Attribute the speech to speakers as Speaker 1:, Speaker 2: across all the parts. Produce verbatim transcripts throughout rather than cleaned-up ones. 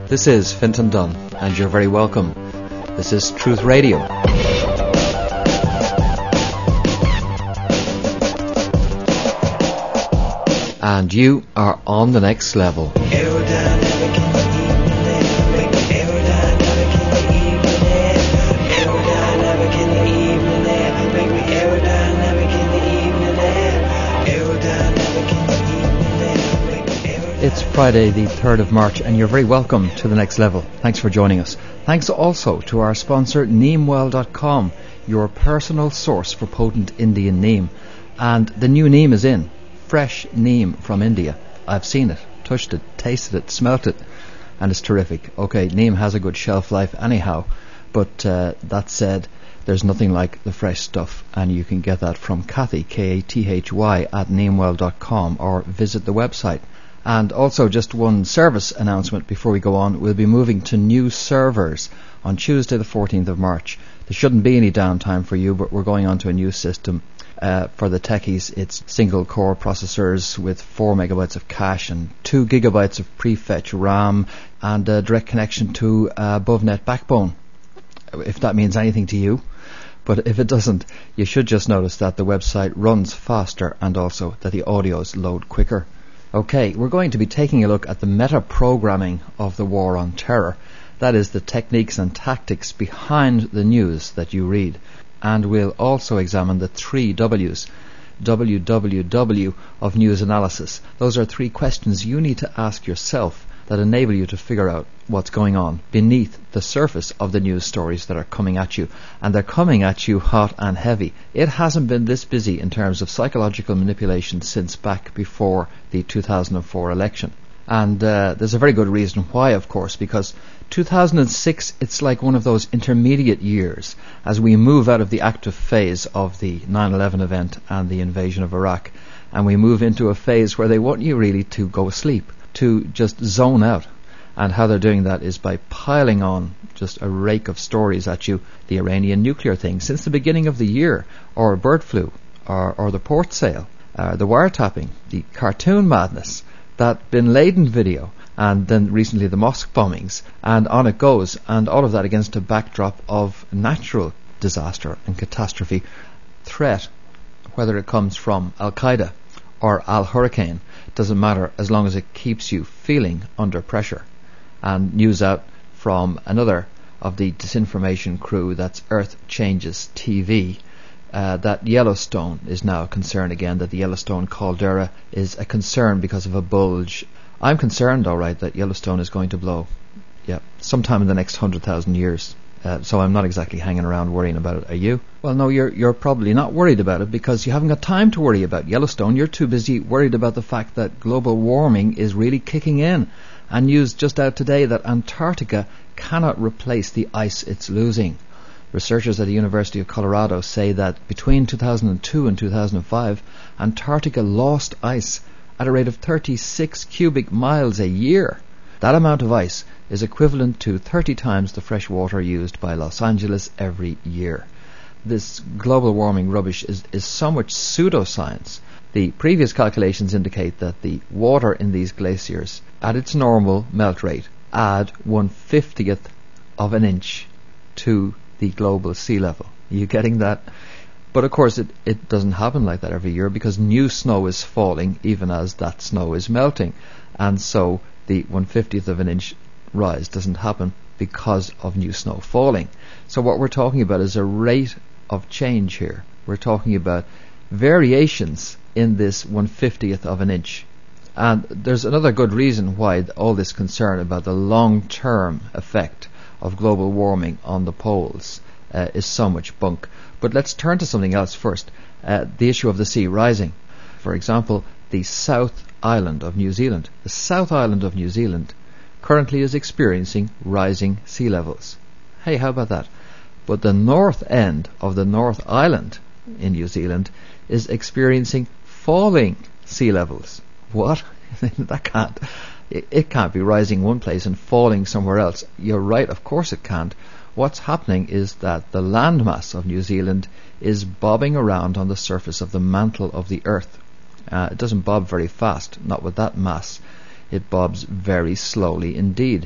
Speaker 1: This is Fintan Dunn, and you're very welcome. This is Truth Radio. And you are on the next level. It's Friday the third of March and you're very welcome to the next level. Thanks for joining us. Thanks also to our sponsor neemwell dot com, your personal source for potent Indian neem. And the new neem is in. Fresh neem from India. I've seen it, touched it, tasted it, smelt it, and it's terrific. Okay, neem has a good shelf life anyhow, but uh, that said, there's nothing like the fresh stuff, and you can get that from Kathy, K A T H Y, at neemwell dot com, or visit the website. And also just one service announcement before we go on. We'll be moving to new servers on Tuesday the fourteenth of March. There shouldn't be any downtime for you, but we're going on to a new system. Uh, for the techies, it's single core processors with four megabytes of cache and two gigabytes of prefetch RAM and a direct connection to uh, above net backbone, if that means anything to you. But if it doesn't, you should just notice that the website runs faster and also that the audios load quicker. Okay, we're going to be taking a look at the meta-programming of the war on terror. That is, the techniques and tactics behind the news that you read. And we'll also examine the three W's, W W W, of news analysis. Those are three questions you need to ask yourself that enable you to figure out what's going on beneath the surface of the news stories that are coming at you. And they're coming at you hot and heavy. It hasn't been this busy in terms of psychological manipulation since back before the two thousand four election. And uh, there's a very good reason why, of course, because two thousand six, it's like one of those intermediate years as we move out of the active phase of the nine eleven event and the invasion of Iraq, and we move into a phase where they want you really to go asleep, to just zone out. And how they're doing that is by piling on just a rake of stories at you. The Iranian nuclear thing since the beginning of the year, or bird flu, or, or the port sale, uh, the wiretapping, the cartoon madness, that Bin Laden video, and then recently the mosque bombings, and on it goes, and all of that against a backdrop of natural disaster and catastrophe threat, whether it comes from Al-Qaeda or Al-Hurricane, doesn't matter as long as it keeps you feeling under pressure. And news out from another of the disinformation crew, that's Earth Changes T V, uh, that Yellowstone is now a concern again, that the Yellowstone caldera is a concern because of a bulge. I'm concerned, all right, that Yellowstone is going to blow, yeah, sometime in the next hundred thousand years. Uh, so I'm not exactly hanging around worrying about it. Are you? Well, no, you're you're probably not worried about it because you haven't got time to worry about Yellowstone. You're too busy worried about the fact that global warming is really kicking in. And news just out today that Antarctica cannot replace the ice it's losing. Researchers at the University of Colorado say that between two thousand two and two thousand five, Antarctica lost ice at a rate of thirty-six cubic miles a year. That amount of ice is equivalent to thirty times the fresh water used by Los Angeles every year. This global warming rubbish is, is so much pseudoscience. The previous calculations indicate that the water in these glaciers, at its normal melt rate, add one fiftieth of an inch to the global sea level. Are you getting that? But of course it, it doesn't happen like that every year because new snow is falling even as that snow is melting. And so the one fiftieth of an inch rise doesn't happen because of new snow falling. So what we're talking about is a rate of change here. We're talking about variations in this one fiftieth of an inch. And there's another good reason why all this concern about the long-term effect of global warming on the poles uh, is so much bunk. But let's turn to something else first. Uh, the issue of the sea rising. For example, the South Island of New Zealand. The South Island of New Zealand currently is experiencing rising sea levels. Hey, how about that? But the north end of the North Island in New Zealand is experiencing falling sea levels. What? That can't. It, it can't be rising one place and falling somewhere else. You're right, of course it can't. What's happening is that the landmass of New Zealand is bobbing around on the surface of the mantle of the earth. Uh, it doesn't bob very fast, not with that mass. It bobs very slowly indeed.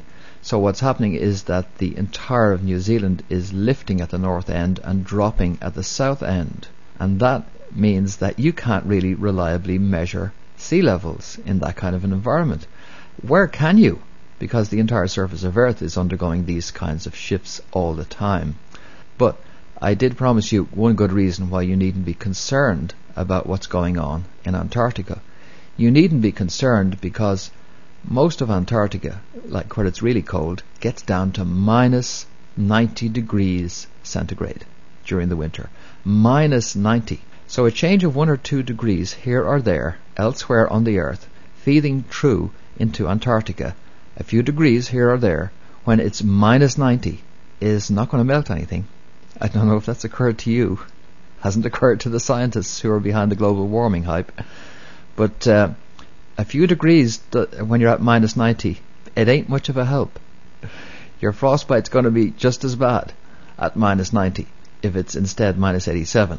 Speaker 1: So what's happening is that the entire of New Zealand is lifting at the north end and dropping at the south end. And that means that you can't really reliably measure sea levels in that kind of an environment. Where can you? Because the entire surface of Earth is undergoing these kinds of shifts all the time. But I did promise you one good reason why you needn't be concerned about what's going on in Antarctica. You needn't be concerned because most of Antarctica, like where it's really cold, gets down to minus ninety degrees centigrade during the winter. Minus ninety. So a change of one or two degrees here or there, elsewhere on the Earth, feeding through into Antarctica, a few degrees here or there, when it's minus ninety, is not going to melt anything. I don't know if that's occurred to you. Hasn't occurred to the scientists who are behind the global warming hype. But uh, a few degrees th- when you're at minus ninety, it ain't much of a help. Your frostbite's going to be just as bad at minus ninety if it's instead minus eighty-seven.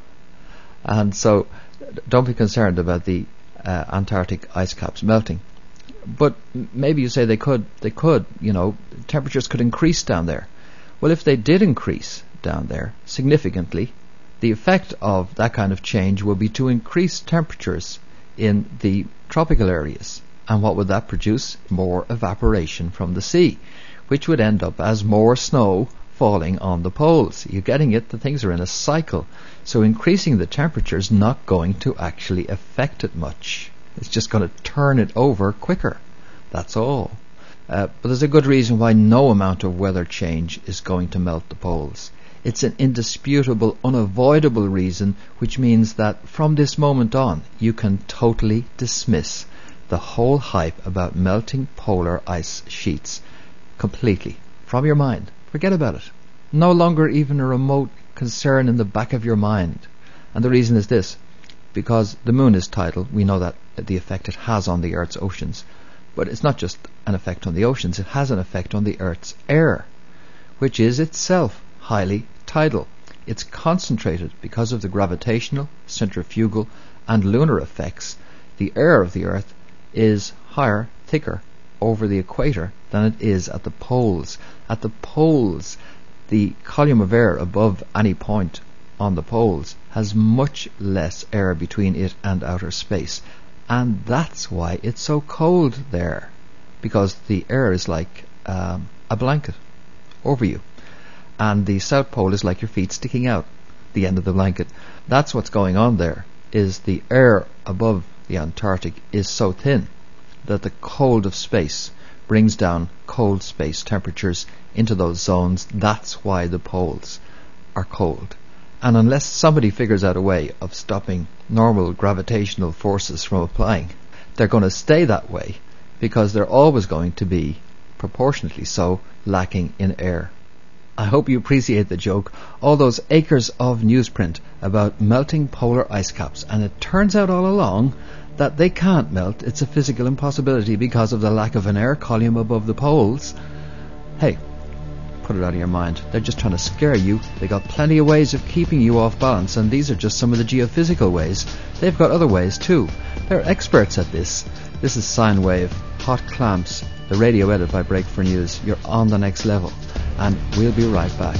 Speaker 1: And so don't be concerned about the uh, Antarctic ice caps melting. But maybe you say they could, they could, you know, temperatures could increase down there. Well, if they did increase down there significantly, the effect of that kind of change will be to increase temperatures in the tropical areas. And what would that produce? More evaporation from the sea, which would end up as more snow falling on the poles. You're getting it? The things are in a cycle. So increasing the temperature is not going to actually affect it much. It's just going to turn it over quicker. That's all. Uh, but there's a good reason why no amount of weather change is going to melt the poles. It's an indisputable, unavoidable reason, which means that from this moment on, you can totally dismiss the whole hype about melting polar ice sheets completely from your mind. Forget about it. No longer even a remote concern in the back of your mind. And the reason is this. Because the moon is tidal, we know that the effect it has on the Earth's oceans. But it's not just an effect on the oceans, it has an effect on the Earth's air, which is itself highly tidal. It's concentrated because of the gravitational, centrifugal and lunar effects. The air of the Earth is higher, thicker over the equator than it is at the poles. At the poles, the column of air above any point on the poles has much less air between it and outer space. And that's why it's so cold there, because the air is like um, a blanket over you. And the South Pole is like your feet sticking out the end of the blanket. That's what's going on there, is the air above the Antarctic is so thin that the cold of space brings down cold space temperatures into those zones. That's why the poles are cold. And unless somebody figures out a way of stopping normal gravitational forces from applying, they're going to stay that way, because they're always going to be, proportionately so, lacking in air. I hope you appreciate the joke. All those acres of newsprint about melting polar ice caps, and it turns out all along that they can't melt. It's a physical impossibility because of the lack of an air column above the poles. Hey, put it out of your mind. They're just trying to scare you. They got plenty of ways of keeping you off balance, and these are just some of the geophysical ways. They've got other ways too. They're experts at this. This is Sine Wave, Hot Clamps, the radio edit by Break for News. You're on the next level, and we'll be right back.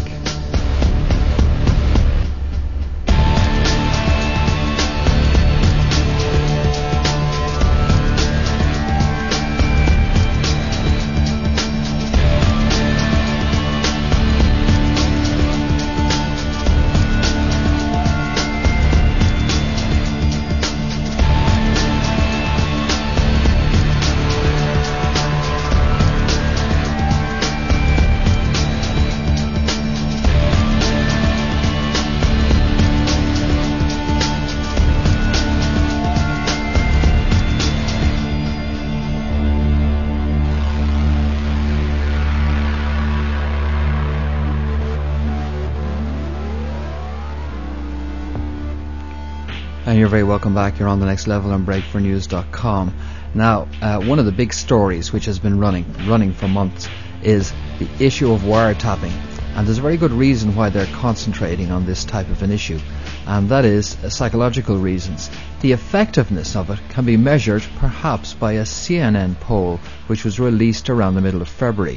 Speaker 1: And you're very welcome back. You're on the next level on break for news dot com. Now, uh, one of the big stories which has been running, running for months, is the issue of wiretapping. And there's a very good reason why they're concentrating on this type of an issue, and that is uh, psychological reasons. The effectiveness of it can be measured perhaps by a C N N poll which was released around the middle of February.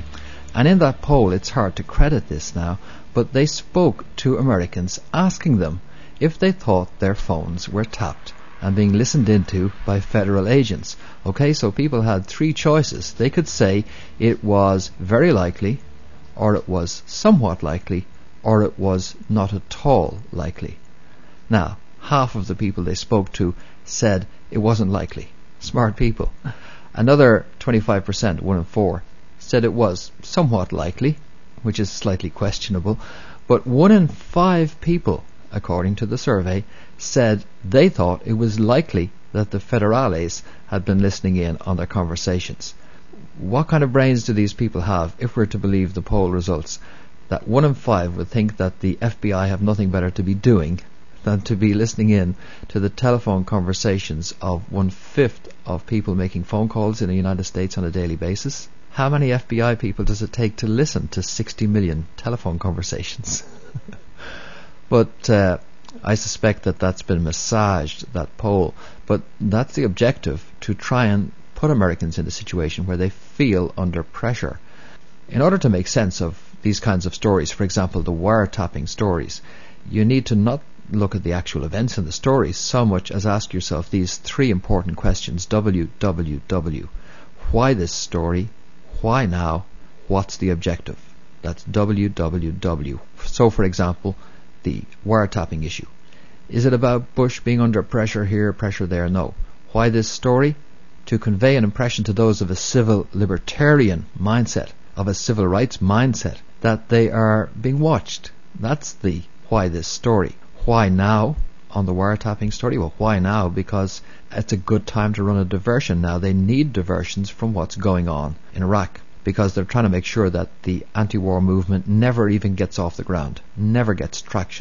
Speaker 1: And in that poll, it's hard to credit this now, but they spoke to Americans asking them if they thought their phones were tapped and being listened into by federal agents. Okay, so people had three choices. They could say it was very likely, or it was somewhat likely, or it was not at all likely. Now, half of the people they spoke to said it wasn't likely. Smart people. Another twenty-five percent, one in four, said it was somewhat likely, which is slightly questionable, but one in five people, according to the survey, said they thought it was likely that the federales had been listening in on their conversations. What kind of brains do these people have, if we're to believe the poll results, that one in five would think that the F B I have nothing better to be doing than to be listening in to the telephone conversations of one-fifth of people making phone calls in the United States on a daily basis? How many F B I people does it take to listen to sixty million telephone conversations? But uh, I suspect that that's been massaged, that poll. But that's the objective, to try and put Americans in a situation where they feel under pressure. In order to make sense of these kinds of stories, for example, the wiretapping stories, you need to not look at the actual events in the stories so much as ask yourself these three important questions. W W W. Why this story? Why now? What's the objective? That's W W W. So, for example, the wiretapping issue. Is it about Bush being under pressure here, pressure there? No. Why this story? To convey an impression to those of a civil libertarian mindset, of a civil rights mindset, that they are being watched. That's the why this story. Why now on the wiretapping story? Well, why now? Because it's a good time to run a diversion now. They need diversions from what's going on in Iraq, because they're trying to make sure that the anti-war movement never even gets off the ground, never gets traction.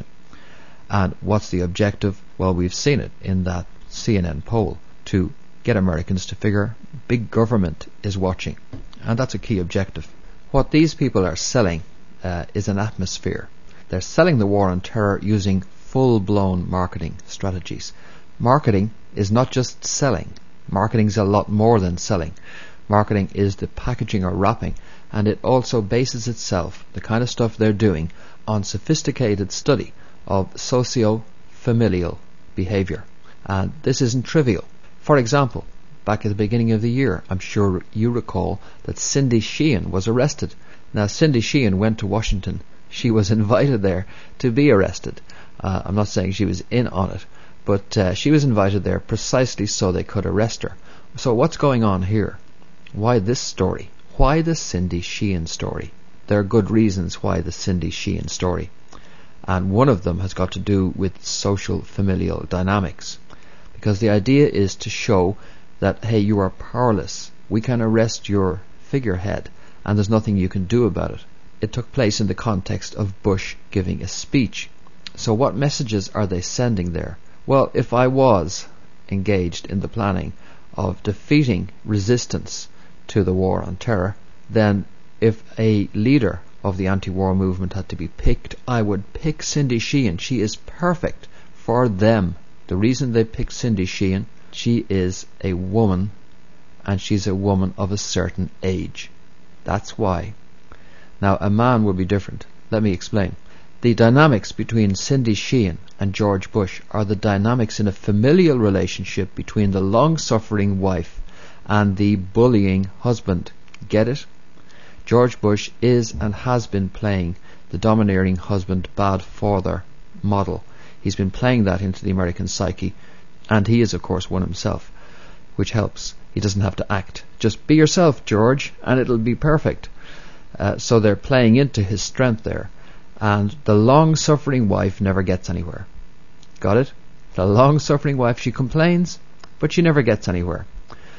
Speaker 1: And what's the objective? Well, we've seen it in that C N N poll, to get Americans to figure big government is watching. And that's a key objective. What these people are selling uh, is an atmosphere. They're selling the war on terror using full-blown marketing strategies. Marketing is not just selling. Marketing is a lot more than selling. Marketing is the packaging or wrapping, and it also bases itself, the kind of stuff they're doing, on sophisticated study of socio-familial behavior. And this isn't trivial. For example, back at the beginning of the year, I'm sure you recall that Cindy Sheehan was arrested. Now, Cindy Sheehan went to Washington. She was invited there to be arrested. Uh, I'm not saying she was in on it, but uh, she was invited there precisely so they could arrest her. So what's going on here? Why this story? Why the Cindy Sheehan story? There are good reasons why the Cindy Sheehan story. And one of them has got to do with social familial dynamics. Because the idea is to show that, hey, you are powerless. We can arrest your figurehead, and there's nothing you can do about it. It took place in the context of Bush giving a speech. So what messages are they sending there? Well, if I was engaged in the planning of defeating resistance to the war on terror, then if a leader of the anti-war movement had to be picked, I would pick Cindy Sheehan. She is perfect for them. The reason they picked Cindy Sheehan, she is a woman, and she's a woman of a certain age. That's why. Now, a man would be different. Let me explain. The dynamics between Cindy Sheehan and George Bush are the dynamics in a familial relationship between the long-suffering wife and the bullying husband. Get it? George Bush is and has been playing the domineering husband, bad father model. He's been playing that into the American psyche, and he is, of course, one himself, which helps. He doesn't have to act. Just be yourself, George, and it'll be perfect. Uh, so they're playing into his strength there. And the long-suffering wife never gets anywhere. Got it? The long-suffering wife, she complains, but she never gets anywhere.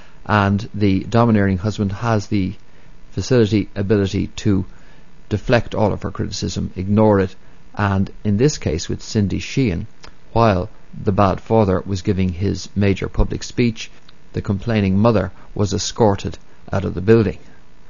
Speaker 1: And the domineering husband has the facility, ability to deflect all of her criticism, ignore it, and in this case with Cindy Sheehan, while the bad father was giving his major public speech, the complaining mother was escorted out of the building.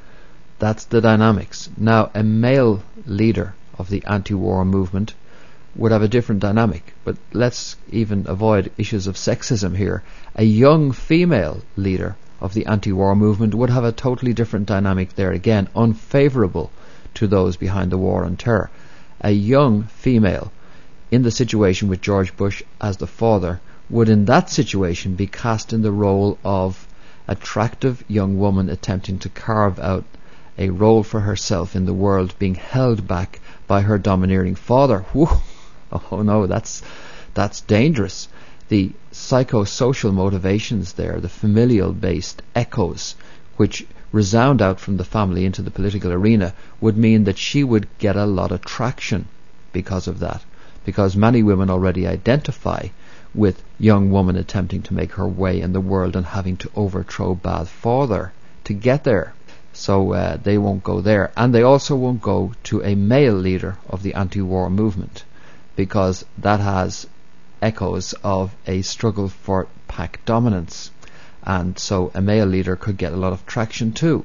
Speaker 1: That's the dynamics. Now, a male leader of the anti-war movement would have a different dynamic, but let's even avoid issues of sexism here. A young female leader of the anti-war movement would have a totally different dynamic there again, unfavourable to those behind the war on terror. A young female in the situation with George Bush as the father would in that situation be cast in the role of attractive young woman attempting to carve out a role for herself in the world, being held back by her domineering father. Whew. Oh no, that's that's dangerous. The psychosocial motivations there, the familial based echoes which resound out from the family into the political arena, would mean that she would get a lot of traction because of that, because many women already identify with young woman attempting to make her way in the world and having to overthrow bad father to get there. So uh, they won't go there, and they also won't go to a male leader of the anti-war movement, because that has echoes of a struggle for pack dominance, and so a male leader could get a lot of traction too.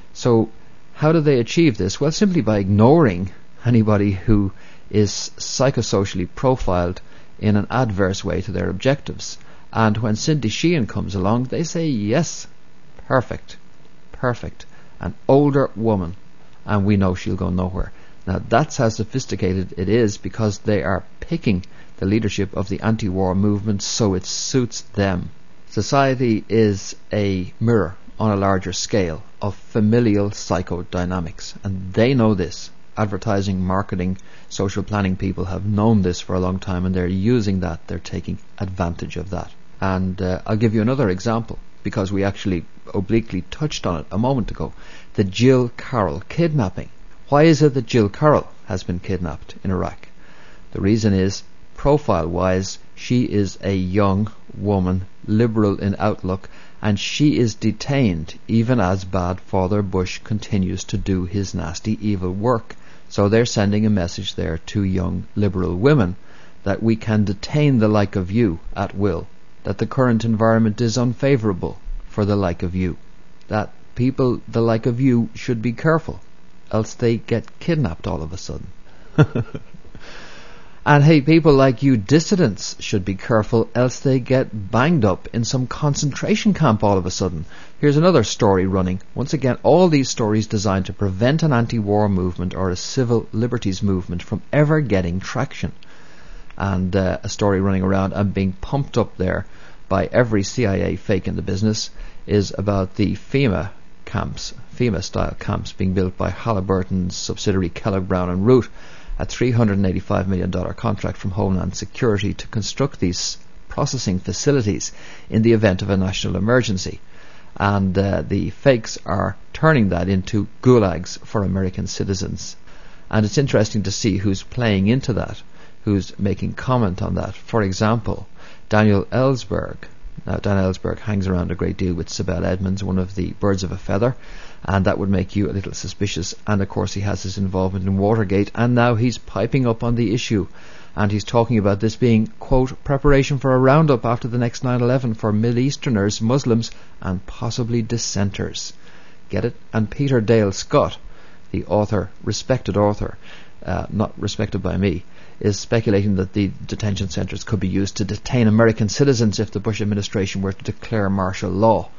Speaker 1: So how do they achieve this? Well, simply by ignoring anybody who is psychosocially profiled in an adverse way to their objectives. And when Cindy Sheehan comes along, they say, yes, perfect, perfect, an older woman, and we know she'll go nowhere. Now that's how sophisticated it is, because they are picking the leadership of the anti-war movement so it suits them. Society is a mirror on a larger scale of familial psychodynamics, and they know this. Advertising, marketing, social planning people have known this for a long time, and they're using that. They're taking advantage of that. And uh, I'll give you another example, because we actually obliquely touched on it a moment ago. The Jill Carroll kidnapping. Why is it that Jill Carroll has been kidnapped in Iraq? The reason is, profile-wise, she is a young woman, liberal in outlook, and she is detained even as bad Father Bush continues to do his nasty evil work. So they're sending a message there to young liberal women that we can detain the like of you at will, that the current environment is unfavourable for the like of you, that people the like of you should be careful, else they get kidnapped all of a sudden. And hey, people like you dissidents should be careful, else they get banged up in some concentration camp all of a sudden. Here's another story running. Once again, all these stories designed to prevent an anti-war movement or a civil liberties movement from ever getting traction. And uh, a story running around and being pumped up there by every C I A fake in the business is about the FEMA camps, FEMA-style camps being built by Halliburton's subsidiary Kellogg Brown and Root, a three hundred eighty-five million dollars contract from Homeland Security to construct these processing facilities in the event of a national emergency. And uh, the fakes are turning that into gulags for American citizens. And it's interesting to see who's playing into that, who's making comment on that. For example, Daniel Ellsberg. Now, Daniel Ellsberg hangs around a great deal with Sibel Edmonds, one of the birds of a feather, and that would make you a little suspicious. And of course he has his involvement in Watergate, and now he's piping up on the issue, and he's talking about this being, quote, preparation for a roundup after the next nine eleven for Middle Easterners, Muslims, and possibly dissenters. Get it? And Peter Dale Scott, the author, respected author, uh, not respected by me, is speculating that the detention centres could be used to detain American citizens if the Bush administration were to declare martial law.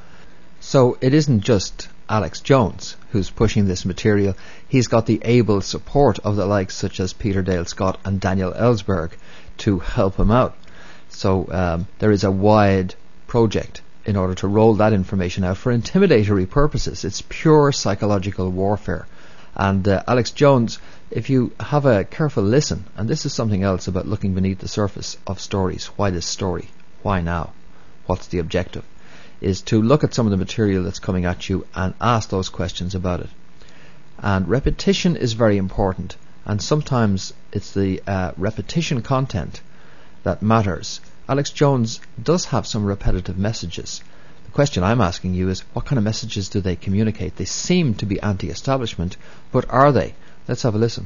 Speaker 1: So it isn't just Alex Jones who's pushing this material. He's got the able support of the likes such as Peter Dale Scott and Daniel Ellsberg to help him out. So um, there is a wide project in order to roll that information out for intimidatory purposes. It's pure psychological warfare. And uh, Alex Jones, if you have a careful listen, and this is something else about looking beneath the surface of stories. Why this story? Why now? What's the objective? Is to look at some of the material that's coming at you and ask those questions about it. And repetition is very important, and sometimes it's the uh, repetition content that matters. Alex Jones does have some repetitive messages. The question I'm asking you is, what kind of messages do they communicate? They seem to be anti-establishment, but are they? Let's have a listen.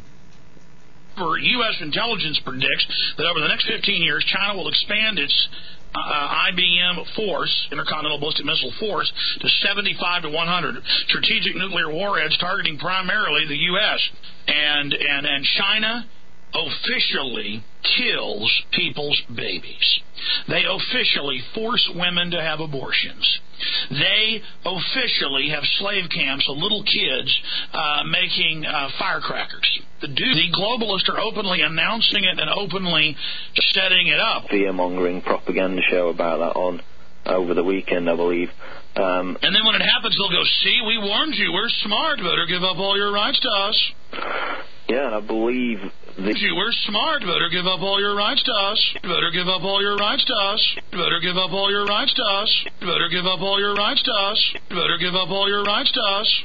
Speaker 2: U S intelligence predicts that over the next fifteen years, China will expand its uh, I B M force, Intercontinental Ballistic Missile Force, to seventy-five to one hundred strategic nuclear warheads targeting primarily the U S And, and, and China officially kills people's babies. They officially force women to have abortions. they officially have slave camps of little kids uh, making uh, firecrackers. The, the globalists are openly announcing it and openly setting it up.
Speaker 3: Fear-mongering propaganda show about that on over the weekend, I believe. Um,
Speaker 2: and then when it happens, they'll go, see, we warned you, we're smart, better give up all your rights to us.
Speaker 3: Yeah, and I believe... The
Speaker 2: you, we're smart, better give up all your rights to us. Better give up all your rights to us. Better give up all your rights to us. Better give up all your rights to us. Better give up all your rights to us.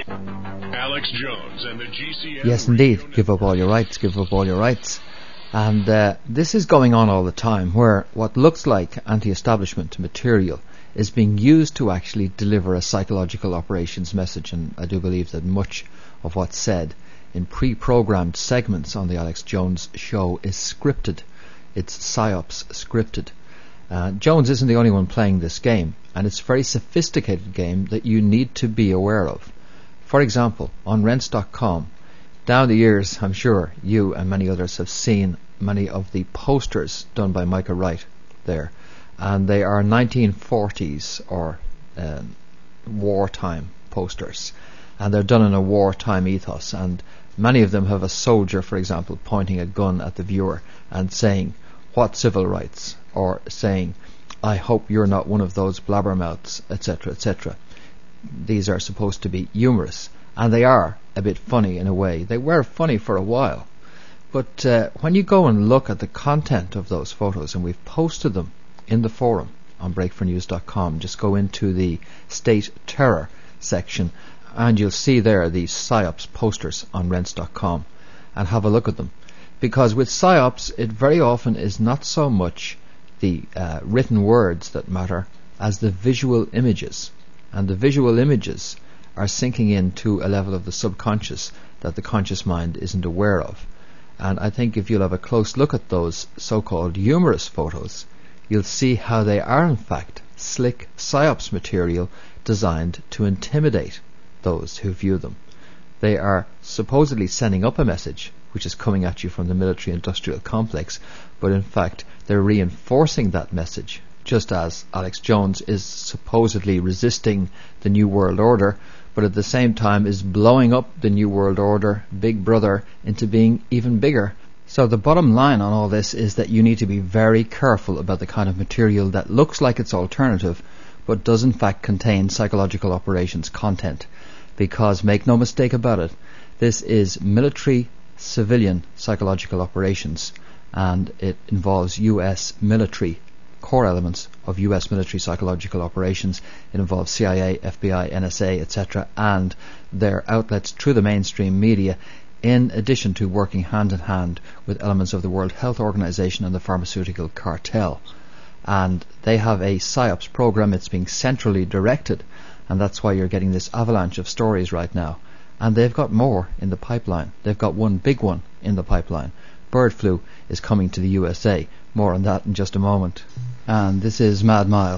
Speaker 4: Alex Jones and the G C N.
Speaker 1: Yes, indeed. Give up all your rights. Give up all your rights. And uh, this is going on all the time, where what looks like anti-establishment material is being used to actually deliver a psychological operations message. And I do believe that much of what's said in pre-programmed segments on the Alex Jones show is scripted. It's psyops scripted. Uh, Jones isn't the only one playing this game, and it's a very sophisticated game that you need to be aware of. For example, on Rense dot com, down the years, I'm sure you and many others have seen many of the posters done by Micah Wright there, and they are nineteen forties or um, wartime posters, and they're done in a wartime ethos, and many of them have a soldier, for example, pointing a gun at the viewer and saying, "What civil rights?" or saying, "I hope you're not one of those blabbermouths," et cetera, et cetera. These are supposed to be humorous, and they are a bit funny in a way. They were funny for a while, but uh, when you go and look at the content of those photos, and we've posted them in the forum on break for news dot com, just go into the State Terror section, and you'll see there these psyops posters on Rense dot com, and have a look at them. Because with psyops, it very often is not so much the uh, written words that matter as the visual images. And the visual images are sinking into a level of the subconscious that the conscious mind isn't aware of. And I think if you'll have a close look at those so-called humorous photos, you'll see how they are in fact slick psyops material designed to intimidate those who view them. They are supposedly sending up a message which is coming at you from the military-industrial complex, but in fact they're reinforcing that message, just as Alex Jones is supposedly resisting the New World Order, but at the same time is blowing up the New World Order, Big Brother, into being even bigger. So the bottom line on all this is that you need to be very careful about the kind of material that looks like it's alternative, but does in fact contain psychological operations content. Because, make no mistake about it, this is military civilian psychological operations, and it involves U S military core elements of U S military psychological operations. It involves C I A, F B I, N S A, et cetera, and their outlets through the mainstream media, in addition to working hand in hand with elements of the World Health Organization and the pharmaceutical cartel. And they have a psyops program. It's being centrally directed, and that's why you're getting this avalanche of stories right now. And they've got more in the pipeline. They've got one big one in the pipeline. Bird flu is coming to the U S A. More on that in just a moment. And this is Mad Mile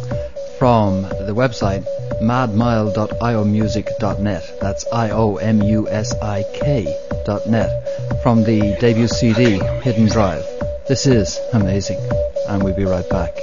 Speaker 1: from the website mad mile dot i o music dot net. That's I O M U S I K dot net, from the debut C D, Hidden Drive. This is amazing, and we'll be right back.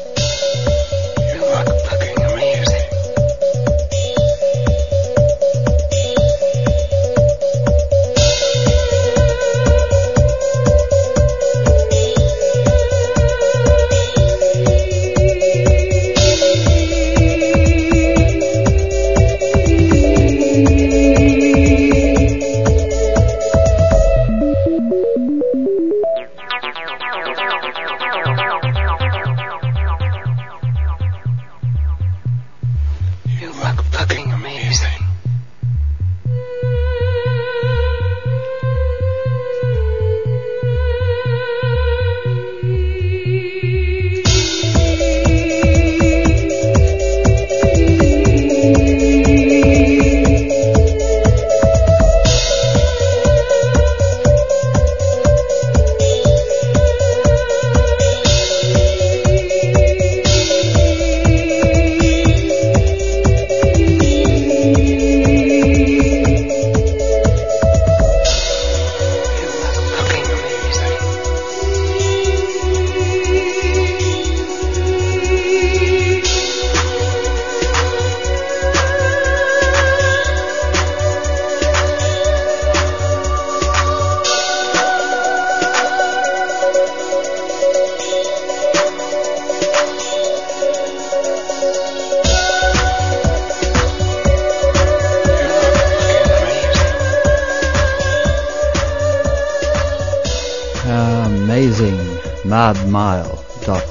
Speaker 1: madmile dot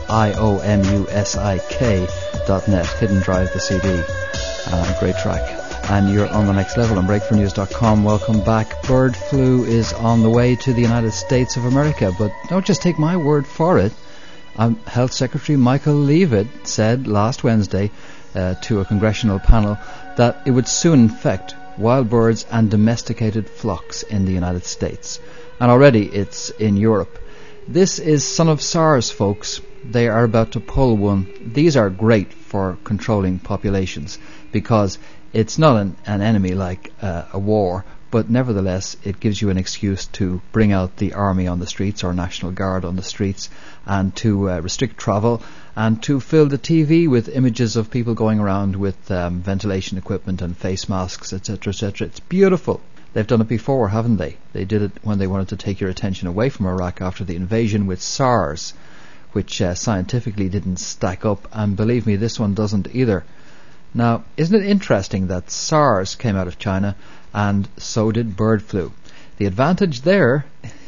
Speaker 1: iomusic dot net. Hidden Drive, the C D. Uh, great track. And you're on the next level on break for news dot com. Welcome back. Bird flu is on the way to the United States of America, but don't just take my word for it. Um, Health Secretary Michael Leavitt said last Wednesday uh, to a congressional panel that it would soon infect wild birds and domesticated flocks in the United States. And already it's in Europe. This is son of SARS, folks. They are about to pull one. These are great for controlling populations because it's not an, an enemy like uh, a war, but nevertheless it gives you an excuse to bring out the army on the streets or National Guard on the streets and to uh, restrict travel and to fill the T V with images of people going around with um, ventilation equipment and face masks, etc, et cetera. It's beautiful. They've done it before, haven't they? They did it when they wanted to take your attention away from Iraq after the invasion with SARS, which uh, scientifically didn't stack up, and believe me, this one doesn't either. Now, isn't it interesting that SARS came out of China and so did bird flu? The advantage there,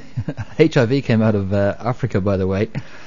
Speaker 1: H I V came out of uh, Africa, by the way.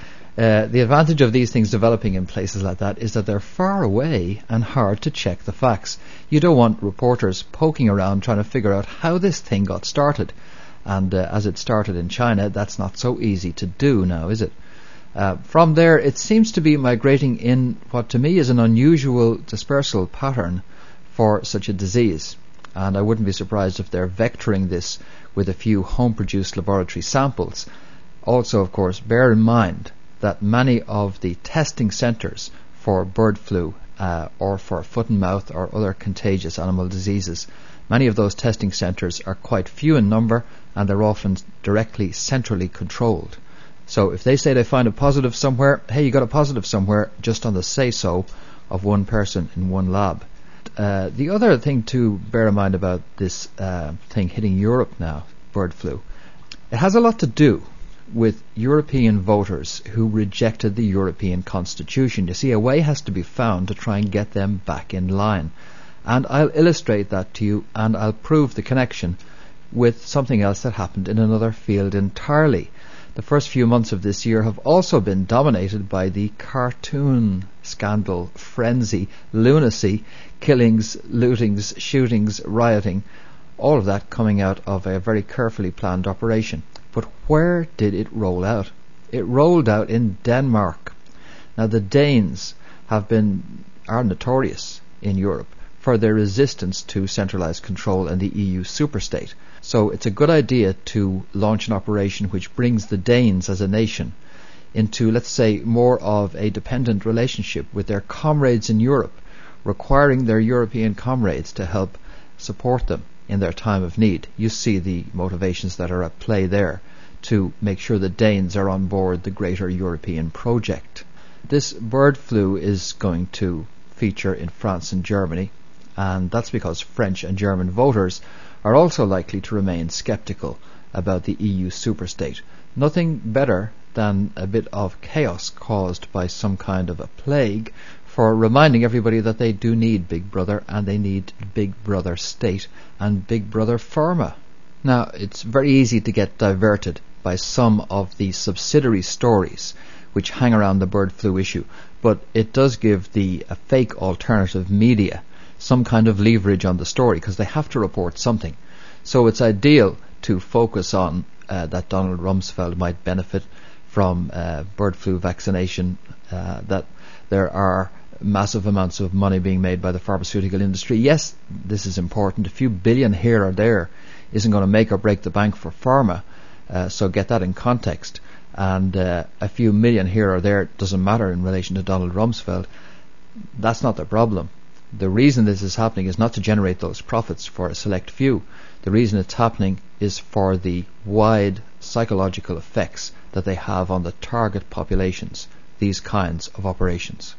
Speaker 1: Uh, the advantage of these things developing in places like that is that they're far away and hard to check the facts. You don't want reporters poking around trying to figure out how this thing got started. And uh, as it started in China, that's not so easy to do now, is it? Uh, from there, it seems to be migrating in what to me is an unusual dispersal pattern for such a disease. And I wouldn't be surprised if they're vectoring this with a few home-produced laboratory samples. Also, of course, bear in mind that many of the testing centres for bird flu uh, or for foot and mouth or other contagious animal diseases, many of those testing centres are quite few in number and they're often directly centrally controlled. So if they say they find a positive somewhere, hey, you got a positive somewhere just on the say-so of one person in one lab. Uh, the other thing to bear in mind about this uh, thing hitting Europe now, bird flu, it has a lot to do with European voters who rejected the European Constitution. You see, a way has to be found to try and get them back in line. And I'll illustrate that to you, and I'll prove the connection with something else that happened in another field entirely. The first few months of this year have also been dominated by the cartoon scandal, frenzy, lunacy, killings, lootings, shootings, rioting, all of that coming out of a very carefully planned operation. But where did it roll out? It rolled out in Denmark. Now the Danes have been are notorious in Europe for their resistance to centralized control and the E U superstate. So it's a good idea to launch an operation which brings the Danes as a nation into, let's say, more of a dependent relationship with their comrades in Europe, requiring their European comrades to help support them in their time of need. You see the motivations that are at play there to make sure the Danes are on board the greater European project. This bird flu is going to feature in France and Germany, and that's because French and German voters are also likely to remain sceptical about the E U superstate. Nothing better than a bit of chaos caused by some kind of a plague for reminding everybody that they do need Big Brother, and they need Big Brother State and Big Brother Pharma. Now, it's very easy to get diverted by some of the subsidiary stories which hang around the bird flu issue, but it does give the uh, fake alternative media some kind of leverage on the story because they have to report something. So it's ideal to focus on uh, that Donald Rumsfeld might benefit from uh, bird flu vaccination, uh, that there are massive amounts of money being made by the pharmaceutical industry. Yes, this is important. A few billion here or there isn't going to make or break the bank for pharma, uh, so get that in context. And uh, a few million here or there doesn't matter in relation to Donald Rumsfeld. That's not the problem. The reason this is happening is not to generate those profits for a select few. The reason it's happening is for the wide psychological effects that they have on the target populations, these kinds of operations.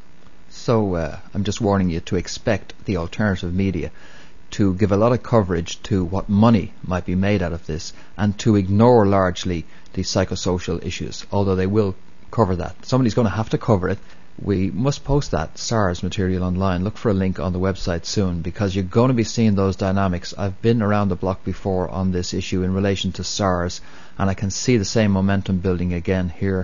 Speaker 1: So uh, I'm just warning you to expect the alternative media to give a lot of coverage to what money might be made out of this and to ignore largely the psychosocial issues, although they will cover that. Somebody's going to have to cover it. We must post that SARS material online. Look for a link on the website soon, because you're going to be seeing those dynamics. I've been around the block before on this issue in relation to SARS, and I can see the same momentum building again here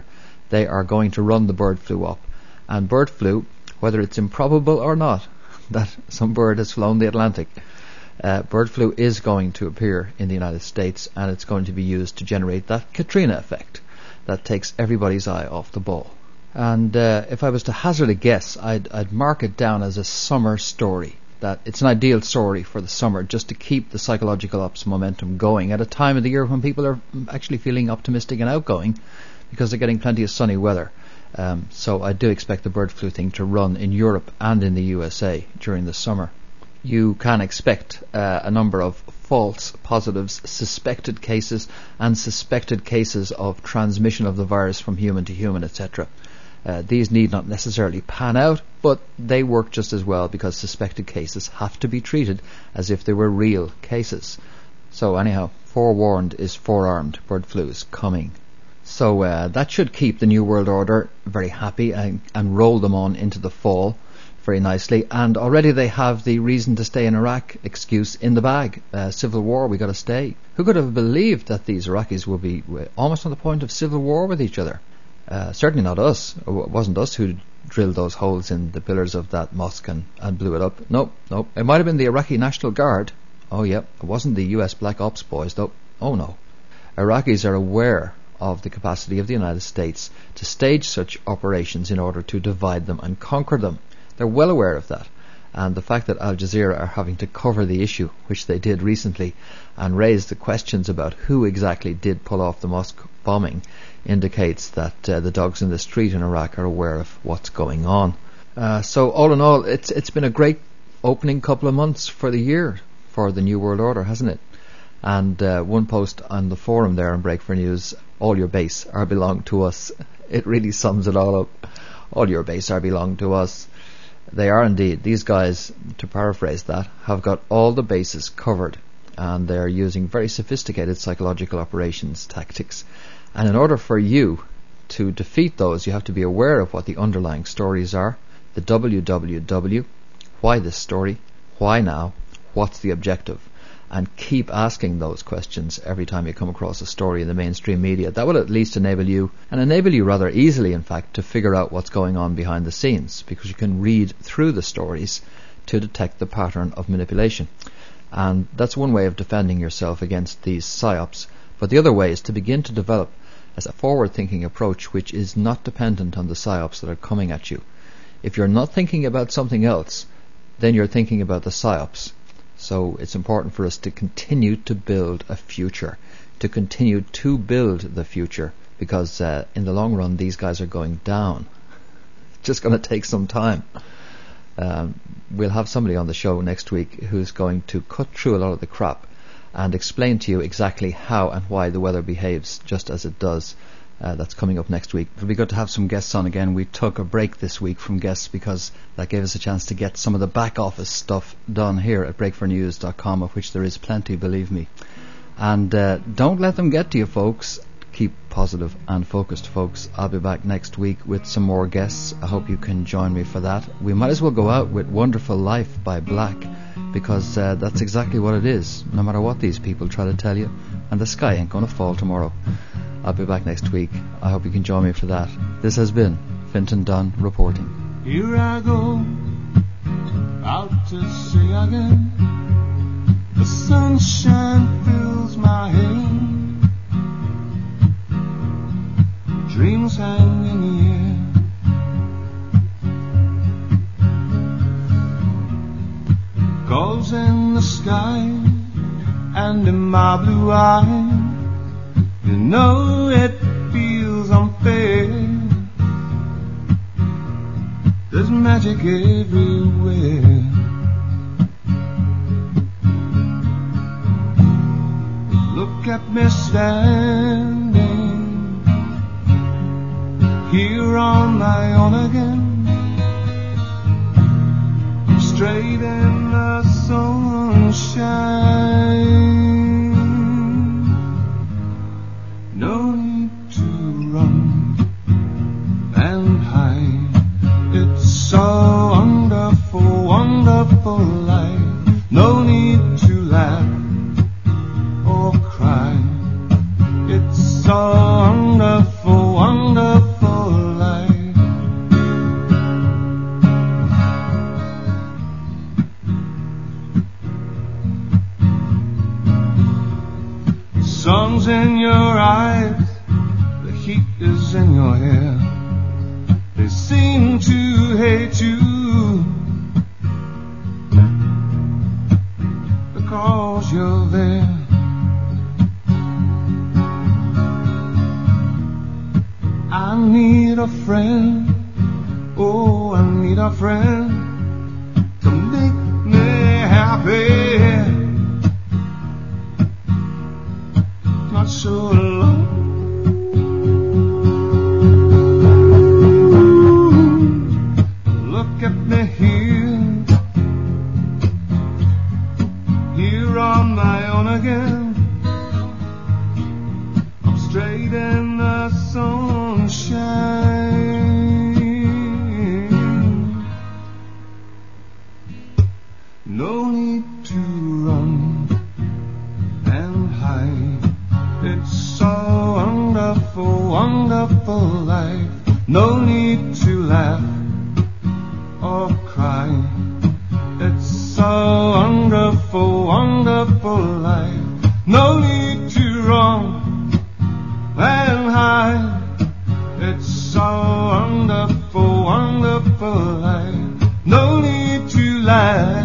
Speaker 1: they are going to run the bird flu up. And bird flu, whether it's improbable or not that some bird has flown the Atlantic, uh, bird flu is going to appear in the United States, and it's going to be used to generate that Katrina effect that takes everybody's eye off the ball. And uh, if I was to hazard a guess, I'd, I'd mark it down as a summer story. That it's an ideal story for the summer, just to keep the psychological ops momentum going at a time of the year when people are actually feeling optimistic and outgoing because they're getting plenty of sunny weather. Um, so I do expect the bird flu thing to run in Europe and in the U S A during the summer. You can expect uh, a number of false positives, suspected cases, and suspected cases of transmission of the virus from human to human, et cetera. Uh, these need not necessarily pan out, but they work just as well because suspected cases have to be treated as if they were real cases. So anyhow, forewarned is forearmed. Bird flu is coming. So uh, that should keep the New World Order very happy and, and roll them on into the fall very nicely. And already they have the reason to stay in Iraq excuse in the bag. Uh, civil war, we got to stay. Who could have believed that these Iraqis would be almost on the point of civil war with each other? Uh, certainly not us. It wasn't us who drilled those holes in the pillars of that mosque and, and blew it up. Nope, nope. It might have been the Iraqi National Guard. Oh, yep. It wasn't the U S Black Ops boys, though. Oh, no. Iraqis are aware of the capacity of the United States to stage such operations in order to divide them and conquer them. They're well aware of that. And the fact that Al Jazeera are having to cover the issue, which they did recently, and raise the questions about who exactly did pull off the mosque bombing, indicates that uh, the dogs in the street in Iraq are aware of what's going on. Uh, so all in all, it's it's been a great opening couple of months for the year for the New World Order, hasn't it? And uh, one post on the forum there on Break for News, all your base are belong to us. It really sums it all up. All your base are belong to us. They are indeed. These guys, to paraphrase that, have got all the bases covered, and they're using very sophisticated psychological operations tactics. And in order for you to defeat those, you have to be aware of what the underlying stories are, the W W W, why this story, why now, what's the objective, and keep asking those questions every time you come across a story in the mainstream media. That will at least enable you, and enable you rather easily in fact, to figure out what's going on behind the scenes, because you can read through the stories to detect the pattern of manipulation. And that's one way of defending yourself against these psyops. But the other way is to begin to develop as a forward-thinking approach which is not dependent on the psyops that are coming at you. If you're not thinking about something else, then you're thinking about the psyops. So it's important for us to continue to build a future, to continue to build the future, because uh, in the long run these guys are going down. It's just going to take some time. Um, we'll have somebody on the show next week who's going to cut through a lot of the crap and explain to you exactly how and why the weather behaves just as it does. Uh, that's coming up next week. It'll be good to have some guests on again. We took a break this week from guests because that gave us a chance to get some of the back office stuff done here at break for news dot com, of which there is plenty, believe me. And uh, don't let them get to you, folks. Keep positive and focused, folks. I'll be back next week with some more guests. I hope you can join me for that. We might as well go out with Wonderful Life by Black, because uh, that's exactly what it is, no matter what these people try to tell you. And the sky ain't going to fall tomorrow. I'll be back next week. I hope you can join me for that. This has been Fintan Dunn reporting.
Speaker 5: Here I go, out to sea again. The sunshine fills my head. Dreams hang in the air. Gulls in the sky and in my blue eyes. You know it feels unfair. There's magic everywhere. Look at me standing here on my own again. I'm straight in the sunshine. No need to run and hide. It's so wonderful, wonderful life. No need to laugh or cry. It's so wonderful, wonderful cold's in your eyes, the heat is in your hair. They seem to hate you because you're there. I need a friend, oh, I need a friend to make me happy. Not so alone. Look at me here, here on my own again. I'm straight in the sunshine. No need to run and hide. It's so wonderful, wonderful life. No need to laugh or cry. It's so wonderful, wonderful life. No need to run and hide. It's so wonderful, wonderful life. No need to laugh